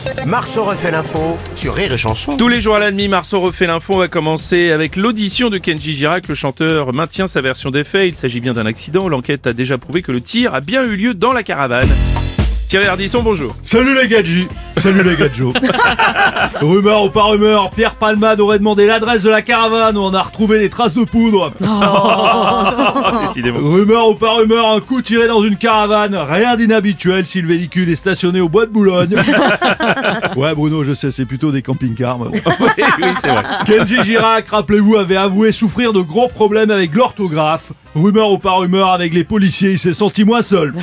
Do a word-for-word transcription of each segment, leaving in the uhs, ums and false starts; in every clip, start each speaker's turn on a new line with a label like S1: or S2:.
S1: Marceau refait l'info sur Rire et Chanson.
S2: Tous les jours à la demi, Marceau refait l'info. On va commencer avec l'audition de Kenji Girac. Le chanteur maintient sa version des faits. Il s'agit bien d'un accident. L'enquête a déjà prouvé que le tir a bien eu lieu dans la caravane. Thierry Ardisson, bonjour.
S3: Salut les gadgets. Salut les gadgets. Rumeur ou pas rumeur, Pierre Palmade aurait demandé l'adresse de la caravane où on a retrouvé des traces de poudre.
S2: Oh, décidément.
S3: Rumeur ou pas rumeur, un coup tiré dans une caravane. Rien d'inhabituel si le véhicule est stationné au bois de Boulogne. Ouais Bruno, je sais, c'est plutôt des camping-cars. Mais bon.
S2: oui, oui, c'est vrai.
S3: Kenji Girac, rappelez-vous, avait avoué souffrir de gros problèmes avec l'orthographe. Rumeur ou pas rumeur, avec les policiers, il s'est senti moins seul.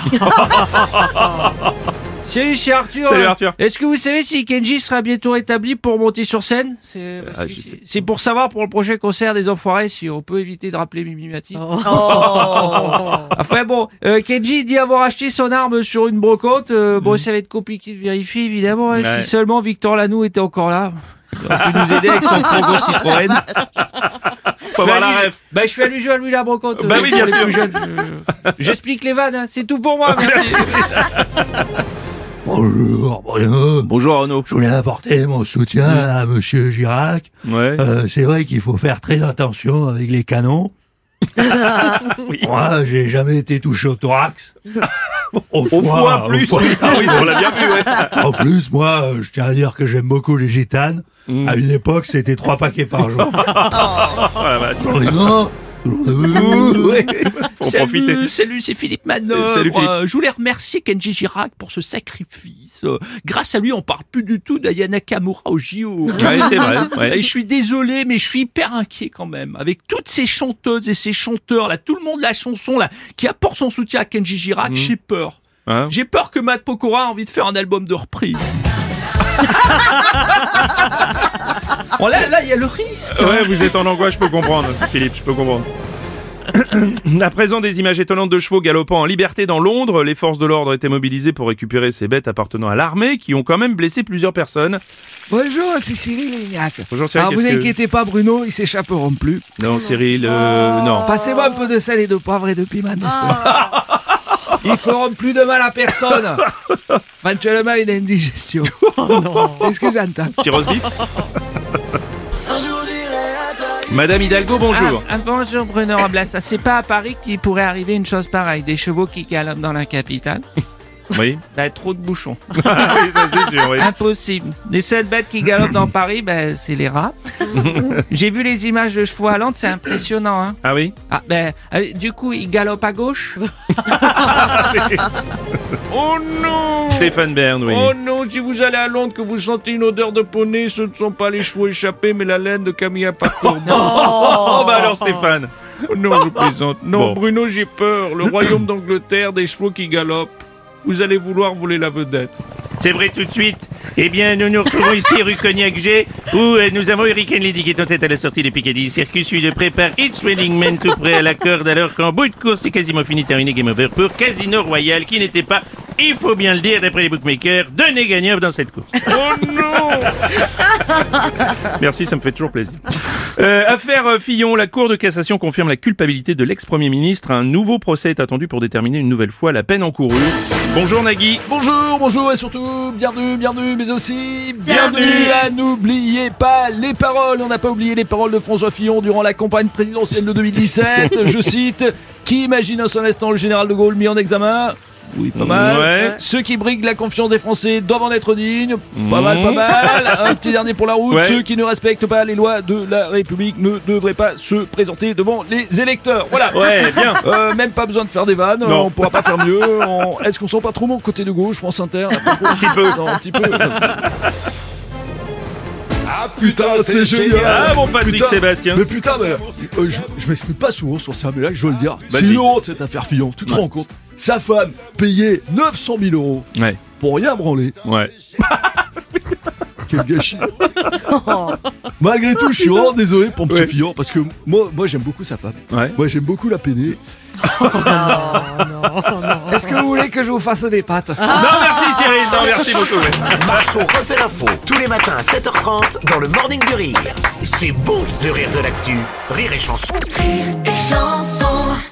S4: Salut, c'est Arthur.
S2: Salut Arthur.
S4: Est-ce que vous savez si Kenji sera bientôt rétabli pour monter sur scène? C'est
S2: Ah,
S4: c'est-
S2: je sais.
S4: c'est pour savoir pour le prochain concert des Enfoirés si on peut éviter de rappeler Mimi Mati. Enfin bon, euh, Kenji dit avoir acheté son arme sur une brocante. Euh, bon, ça va être compliqué de vérifier évidemment. hein,
S2: Ouais.
S4: Si seulement Victor Lanoux était encore là. Il aurait pu nous aider avec son fourgon Citroën.
S2: Faut avoir la ref.
S4: Bah, je fais allusion à lui la brocante.
S2: Bah
S4: euh,
S2: oui,
S4: pour
S2: bien
S4: les
S2: sûr.
S4: plus jeunes. Euh, J'explique les vannes. hein. C'est tout pour moi. Merci.
S3: Bonjour Bruno.
S2: Bonjour Arnaud.
S3: Je voulais apporter mon soutien à Monsieur Girac.
S2: Ouais.
S3: Euh, c'est vrai qu'il faut faire très attention avec les canons.
S2: Oui.
S3: Moi, j'ai jamais été touché au thorax. Au
S2: Au foie, plus.
S3: foie.
S2: Ah oui, on l'a bien vu, ouais.
S3: En plus, moi, euh, je tiens à dire que j'aime beaucoup les gitanes.
S2: Mm.
S3: À une époque, c'était trois paquets par jour.
S2: Oh la vache.
S3: Toujours des gants, toujours des-
S2: Ouais. Faut en profiter.
S4: Salut, salut, c'est Philippe Manœuvre.
S2: Salut, Philippe.
S4: Euh, je voulais remercier Kenji Girac pour ce sacrifice. Euh, grâce à lui, on parle plus du tout d'Aya Nakamura au J O.
S2: Ouais, c'est vrai. Ouais.
S4: Et je suis désolé, mais je suis hyper inquiet quand même. Avec toutes ces chanteuses et ces chanteurs, là, tout le monde de la chanson, là, qui apporte son soutien à Kenji Girac, j'ai peur.
S2: Hein
S4: J'ai peur que Matt Pokora a envie de faire un album de reprise. Bon, là, là, il y a le risque.
S2: Ouais, vous êtes en angoisse, je peux comprendre, Philippe, je peux comprendre. À présent, des images étonnantes de chevaux galopant en liberté dans Londres. Les forces de l'ordre étaient mobilisées pour récupérer ces bêtes appartenant à l'armée, qui ont quand même blessé plusieurs personnes.
S4: Bonjour, c'est Cyril Lignac.
S2: Bonjour Cyril,
S4: Alors vous
S2: qu'est-ce que-
S4: inquiétez pas Bruno, ils s'échapperont plus.
S2: Non, Cyril, euh, non.
S4: Passez-moi un peu de sel et de poivre et de piment, n'est-ce pas? Ils feront plus de mal à personne. Éventuellement une indigestion. Qu'est-ce que j'entends?
S2: Petit roast beef. Madame Hidalgo, bonjour.
S4: Ah, ah, bonjour Bruno Robles. Ah, c'est pas à Paris qu'il pourrait arriver une chose pareille. Des chevaux qui galopent dans la capitale.
S2: Oui.
S4: Ben, trop de bouchons.
S2: Oui, ça c'est sûr, oui.
S4: Impossible. Les seules bêtes qui galopent dans Paris, ben, c'est les rats. J'ai vu les images de chevaux à Londres, c'est impressionnant. Hein.
S2: Ah oui.
S4: Ah ben, euh, du coup, ils galopent à gauche. Oh non!
S2: Stéphane Bern, oui.
S4: Oh non, si vous allez à Londres que vous sentez une odeur de poney, ce ne sont pas les chevaux échappés, mais la laine de Camilla Parcours.
S2: Oh, bah alors Stéphane.
S4: Oh non, je plaisante. Non,
S2: Bon.
S4: Bruno, j'ai peur. Le royaume d'Angleterre, des chevaux qui galopent. Vous allez vouloir voler la vedette.
S2: C'est vrai tout de suite. Eh bien, nous nous retrouvons ici rue Cognac-G, où euh, nous avons Hurricane Lady qui est en tête à la sortie de Piccadilly Circus, suivi de prépare It's Wedding Man tout près à la corde, alors qu'en bout de course, c'est quasiment fini, terminé, game over pour Casino Royale, qui n'était pas, il faut bien le dire, d'après les bookmakers, donné gagnant dans cette course.
S4: Oh non!
S2: Merci, ça me fait toujours plaisir. Euh, affaire euh, Fillon, la Cour de cassation confirme la culpabilité de l'ex-premier ministre. Un nouveau procès est attendu pour déterminer une nouvelle fois la peine encourue. Bonjour Nagui.
S5: Bonjour, bonjour et surtout, bienvenue, bienvenue, mais aussi bienvenue,
S2: Bienvenue.
S5: à n'oubliez pas les paroles. On n'a pas oublié les paroles de François Fillon durant la campagne présidentielle de deux mille dix-sept. Je cite, qui imagine un seul instant le général de Gaulle mis en examen? Oui, pas mal.
S2: Ouais.
S5: Ceux qui briguent la confiance des Français doivent en être dignes. Pas
S2: Mmh.
S5: mal, pas mal. Un petit dernier pour la route.
S2: Ouais.
S5: Ceux qui ne respectent pas les lois de la République ne devraient pas se présenter devant les électeurs. Voilà.
S2: Ouais, bien.
S5: Euh, même pas besoin de faire des vannes,
S2: Non.
S5: on pourra pas faire mieux. On- Est-ce qu'on sent pas trop mon côté de gauche, France Inter? Un
S2: petit peu.
S5: Non, un petit peu.
S3: Ah putain, c'est génial.
S2: Ah, mon Patrick
S3: Putain,
S2: Sébastien.
S3: Mais putain, mais, euh, je, je m'exprime pas souvent sur ça, mais là, je dois le dire.
S2: Vas-y.
S3: C'est une honte, cette affaire Fillon. Tu te rends compte? Sa femme payait neuf cent mille euros
S2: Ouais,
S3: pour rien branler.
S2: ouais.
S3: Quel gâchis. Malgré tout, je suis vraiment désolé pour Monsieur
S2: Ouais.
S3: Fillon, parce que moi, moi j'aime beaucoup sa femme.
S2: Ouais.
S3: Moi, j'aime beaucoup la peiner.
S5: Est-ce que vous voulez que je vous fasse des pâtes?
S2: Non, merci Cyril, non, merci beaucoup. ouais.
S1: Marceau refait l'info tous les matins à sept heures trente dans le Morning du Rire. C'est bon de rire de l'actu. Rire et Chanson.
S6: Rire et chanson.